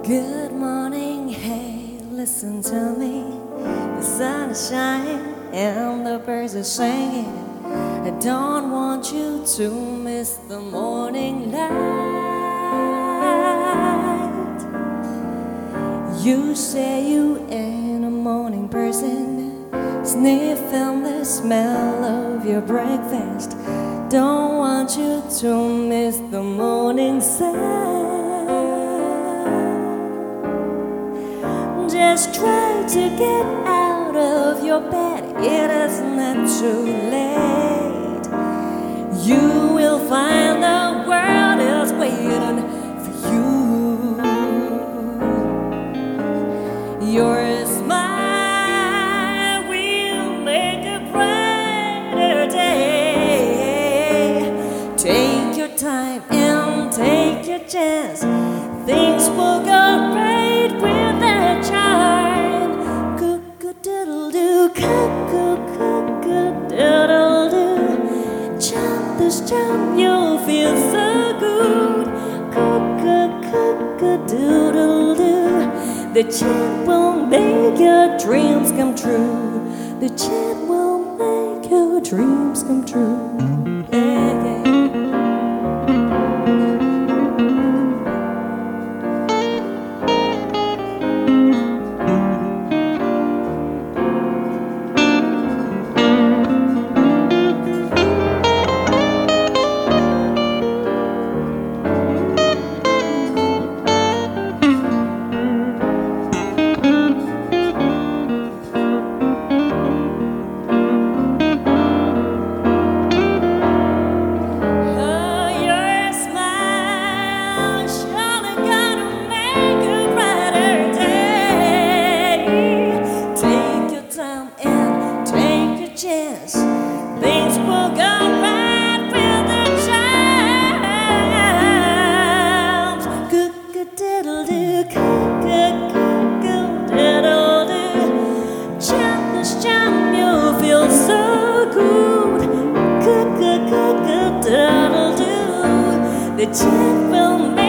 Good morning, hey, listen to me. The sun is shining and the birds are singing. I don't want you to miss the morning light. You say you ain't a morning person, sniffing the smell of your breakfast. Don't want you to miss the morning sun. Just try to get out of your bed, it isn't that too late. You will find the world is waiting for you. Your smile will make a brighter day. Take your time and take your chance. Things will go right with that charm. Cook-a-doodle-doo, cook-a-doodle-doo. Chop this jump, you'll feel so good. Cook-a-doodle-doo. The chat will make your dreams come true. The chat will make your dreams come true. Yeah, yeah. Things will go right with the chimes. Cook-a-doodle-doo, cook-a-doodle-doo. Chop this jump, you'll feel so good. Cook-a-doodle-doo. The chat will make